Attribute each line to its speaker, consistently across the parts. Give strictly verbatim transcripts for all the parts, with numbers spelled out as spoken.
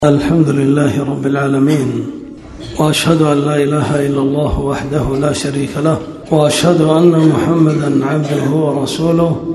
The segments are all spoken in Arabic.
Speaker 1: الحمد لله رب العالمين، وأشهد أن لا إله إلا الله وحده لا شريك له، وأشهد أن محمدا عبده ورسوله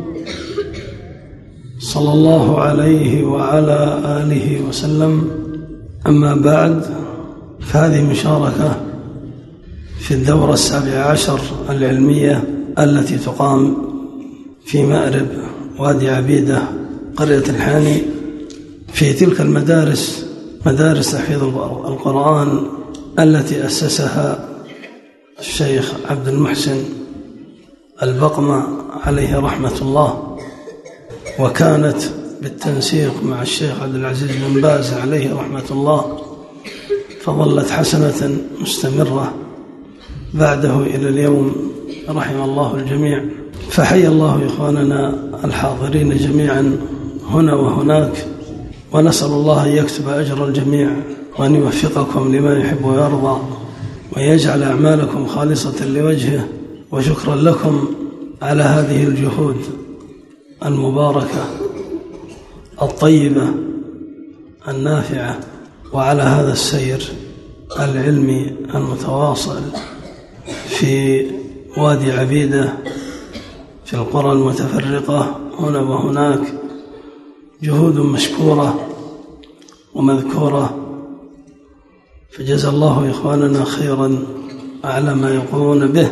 Speaker 1: صلى الله عليه وعلى آله وسلم. أما بعد، فهذه مشاركة في الدورة السابعة عشر العلمية التي تقام في مأرب وادي عبيدة قرية الحاني في تلك المدارس مدارس تحفيظ القرآن التي أسسها الشيخ عبد المحسن البقمة عليه رحمة الله، وكانت بالتنسيق مع الشيخ عبد العزيز بن باز عليه رحمة الله، فظلت حسنة مستمرة بعده إلى اليوم رحم الله الجميع. فحي الله إخواننا الحاضرين جميعا هنا وهناك، ونسأل الله أن يكتب أجر الجميع، وأن يوفقكم لما يحب ويرضى، ويجعل أعمالكم خالصة لوجهه. وشكرا لكم على هذه الجهود المباركة الطيبة النافعة، وعلى هذا السير العلمي المتواصل في وادي عبيدة في القرى المتفرقة هنا وهناك. جهود مشكورة ومذكورة، فجزا الله إخواننا خيرا على ما يقومون به.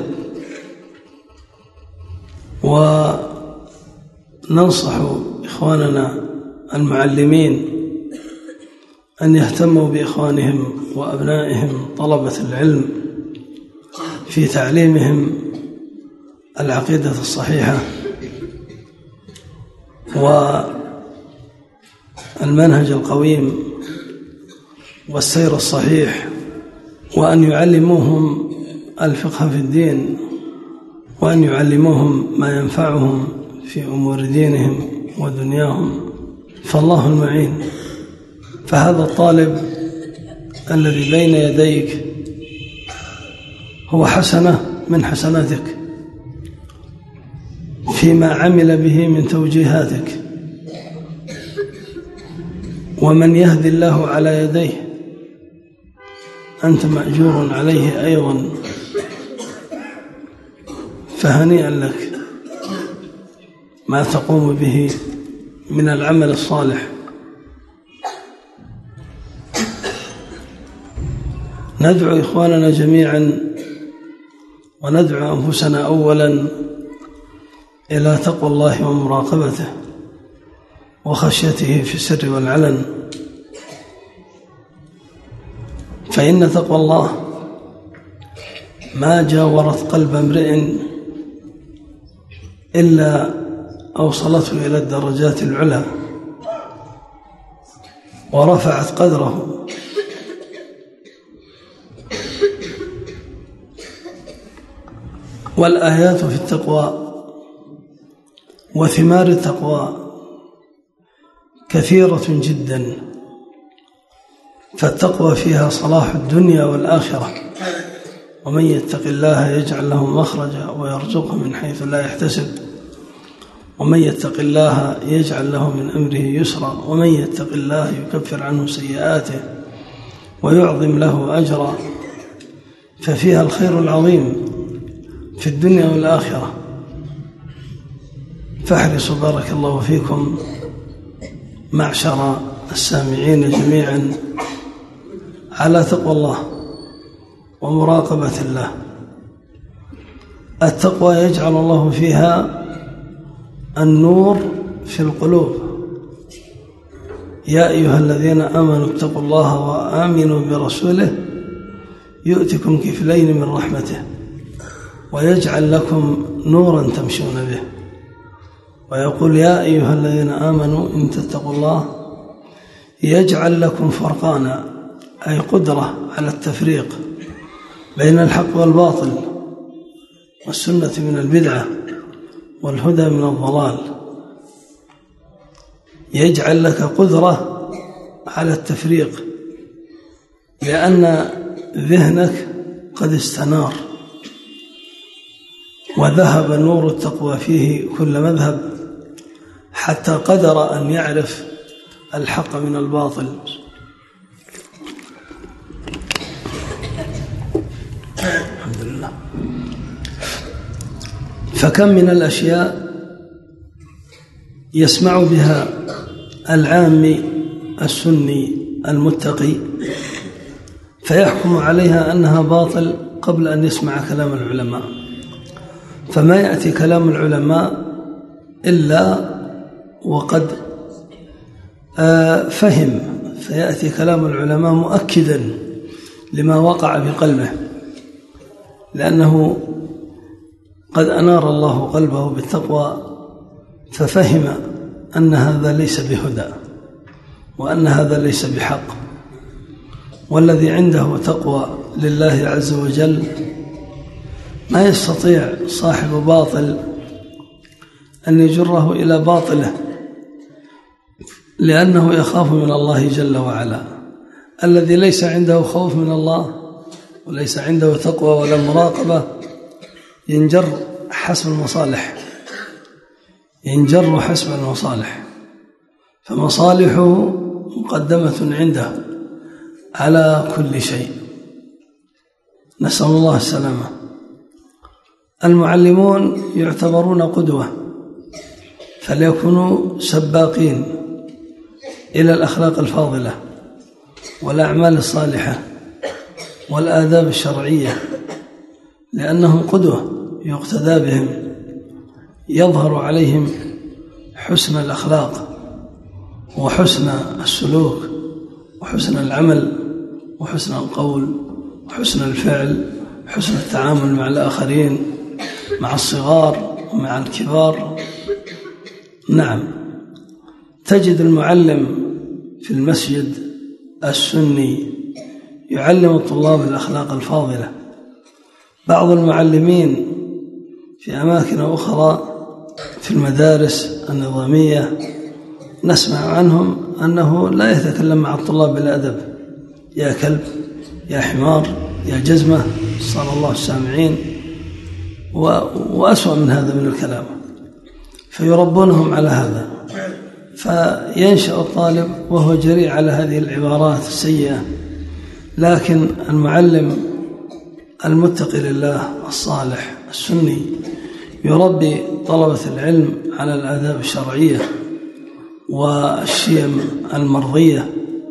Speaker 1: وننصح إخواننا المعلمين أن يهتموا بإخوانهم وأبنائهم طلبة العلم في تعليمهم العقيدة الصحيحة والمنهج القويم والسير الصحيح، وأن يعلموهم الفقه في الدين، وأن يعلموهم ما ينفعهم في أمور دينهم ودنياهم، فالله المعين. فهذا الطالب الذي بين يديك هو حسنة من حسناتك فيما عمل به من توجيهاتك، ومن يهدي الله على يديه أنت مأجور عليه أيضا، فهنيئا لك ما تقوم به من العمل الصالح. ندعو إخواننا جميعا وندعو أنفسنا أولا إلى تقوى الله ومراقبته وخشيته في السر والعلن، فإن تقوى الله ما جاورت قلب امرئ إلا أوصلته إلى الدرجات العلى ورفعت قدره. والآيات في التقوى وثمار التقوى كثيرة جدا، فالتقوى فيها صلاح الدنيا والآخرة. ومن يتق الله يجعل له مخرجا ويرزقه من حيث لا يحتسب، ومن يتق الله يجعل له من أمره يسرا، ومن يتق الله يكفر عنه سيئاته ويعظم له أجرا. ففيها الخير العظيم في الدنيا والآخرة. فاحرصوا بارك الله فيكم معشر السامعين جميعا على تقوى الله ومراقبة الله. التقوى يجعل الله فيها النور في القلوب. يا أيها الذين آمنوا اتقوا الله وآمنوا برسوله يؤتكم كفلين من رحمته ويجعل لكم نورا تمشون به. ويقول يا أيها الذين آمنوا إن تتقوا الله يجعل لكم فرقانا، أي قدرة على التفريق بين الحق والباطل، والسنة من البدعة، والهدى من الضلال. يجعل لك قدرة على التفريق لأن ذهنك قد استنار وذهب نور التقوى فيه كل مذهب، حتى قدر أن يعرف الحق من الباطل فكم من الأشياء يسمع بها العامي السني المتقي فيحكم عليها أنها باطل قبل أن يسمع كلام العلماء، فما يأتي كلام العلماء إلا وقد فهم، فيأتي كلام العلماء مؤكدا لما وقع في قلبه، لأنه قد أنار الله قلبه بالتقوى ففهم أن هذا ليس بهدى وأن هذا ليس بحق، والذي عنده تقوى لله عز وجل ما يستطيع صاحب باطل أن يجره إلى باطله، لأنه يخاف من الله جل وعلا. الذي ليس عنده خوف من الله وليس عنده تقوى ولا مراقبة ينجر حسب المصالح، ينجر حسب المصالح، فمصالحه مقدمة عنده على كل شيء، نسأل الله السلامة. المعلمون يعتبرون قدوة، فليكونوا سباقين إلى الأخلاق الفاضلة والأعمال الصالحة والآداب الشرعية، لأنهم قدوة يقتدى بهم، يظهر عليهم حسن الأخلاق وحسن السلوك وحسن العمل وحسن القول وحسن الفعل وحسن التعامل مع الآخرين، مع الصغار ومع الكبار. نعم، تجد المعلم في المسجد السني يعلم الطلاب الأخلاق الفاضلة. بعض المعلمين في أماكن أخرى في المدارس النظامية نسمع عنهم أنه لا يتكلم مع الطلاب بالأدب، يا كلب، يا حمار، يا جزمة، صلى الله السامعين، وأسوأ من هذا من الكلام، فيربونهم على هذا، فينشأ الطالب وهو جريء على هذه العبارات السيئة. لكن المعلم المتقي لله الصالح السني يربي طلبة العلم على الآداب الشرعية والشيم المرضية،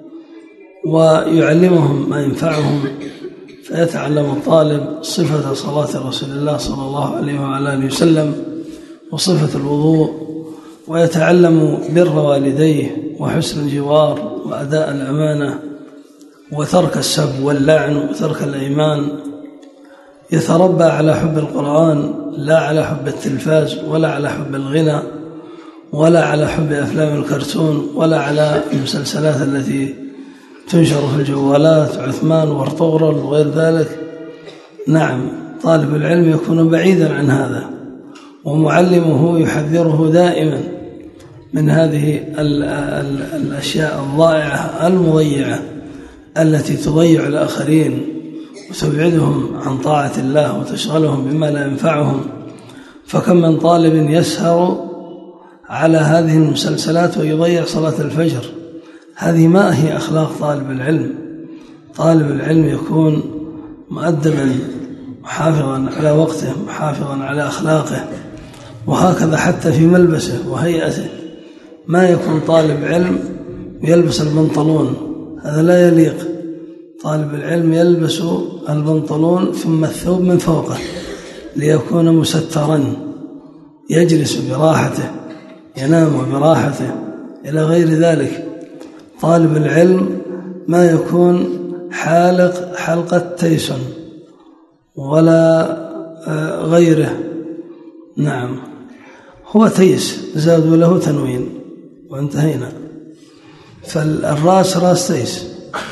Speaker 1: ويعلمهم ما ينفعهم، فيتعلم الطالب صفة صلاة رسول الله صلى الله عليه وعلى آله وسلم وصفة الوضوء، ويتعلم بر والديه وحسن الجوار وأداء الأمانة وترك السب واللعن وترك الأيمان. يتربى على حب القرآن لا على حب التلفاز ولا على حب الغنى ولا على حب أفلام الكرتون ولا على المسلسلات التي تنشر في الجوالات، عثمان وارطغرل وغير ذلك. نعم، طالب العلم يكون بعيدا عن هذا، ومعلمه يحذره دائما من هذه ال ال الأشياء الضائعة المضيعة التي تضيع الآخرين وتبعدهم عن طاعة الله وتشغلهم بما لا ينفعهم. فكم من طالب يسهر على هذه المسلسلات ويضيع صلاة الفجر. هذه ما هي أخلاق طالب العلم. طالب العلم يكون مؤدبا محافظا على وقته محافظا على أخلاقه، وهكذا حتى في ملبسه وهيئته. ما يكون طالب علم يلبس البنطلون، هذا لا يليق. طالب العلم يلبس البنطلون ثم الثوب من فوقه ليكون مسترا، يجلس براحته، ينام براحته، إلى غير ذلك. طالب العلم ما يكون حالق حلقة تيسون ولا غيره. نعم، هو تيس زادوا له تنوين وانتهينا، فالراس راس تيس،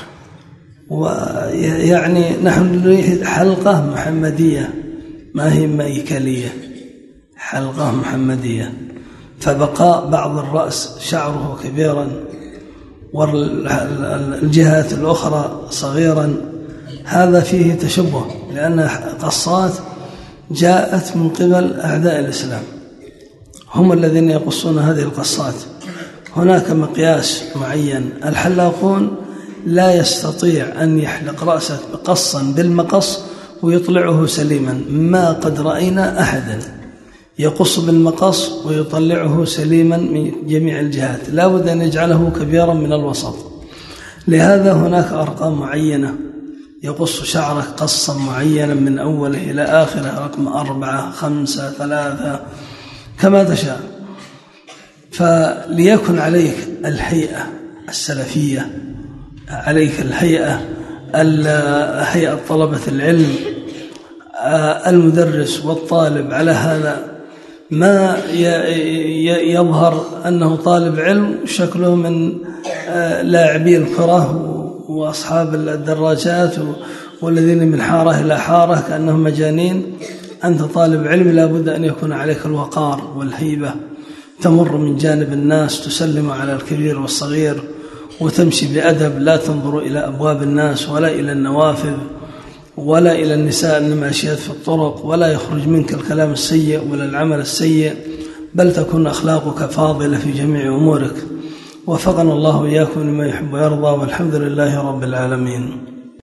Speaker 1: ويعني نحن نريد حلقة محمدية ما هي ميكالية، حلقة محمدية. فبقاء بعض الرأس شعره كبيرا والجهات الأخرى صغيرا، هذا فيه تشبه، لأن قصات جاءت من قبل أعداء الإسلام، هم الذين يقصون هذه القصات. هناك مقياس معين، الحلاقون لا يستطيع أن يحلق رأسه قصا بالمقص ويطلعه سليما، ما قد رأينا أحدا يقص بالمقص ويطلعه سليما من جميع الجهات، لا بد أن يجعله كبيرا من الوسط. لهذا هناك أرقام معينة، يقص شعره قصا معينا من أوله إلى آخره، رقم أربعة خمسة ثلاثة كما تشاء. فليكن عليك الهيئة السلفية، عليك الهيئة هيئة طلبة العلم، المدرس والطالب على هذا، ما يظهر أنه طالب علم شكله من لاعبي الكرة وأصحاب الدراجات والذين من حارة إلى حارة كأنهم مجانين. أنت طالب علم لا بد أن يكون عليك الوقار والهيبة، تمر من جانب الناس تسلم على الكبير والصغير وتمشي بأدب، لا تنظر إلى أبواب الناس ولا إلى النوافذ ولا إلى النساء الماشيات في الطرق، ولا يخرج منك الكلام السيء ولا العمل السيء، بل تكون أخلاقك فاضلة في جميع أمورك. وفقنا الله وإياكم لما يحب ويرضى، والحمد لله رب العالمين.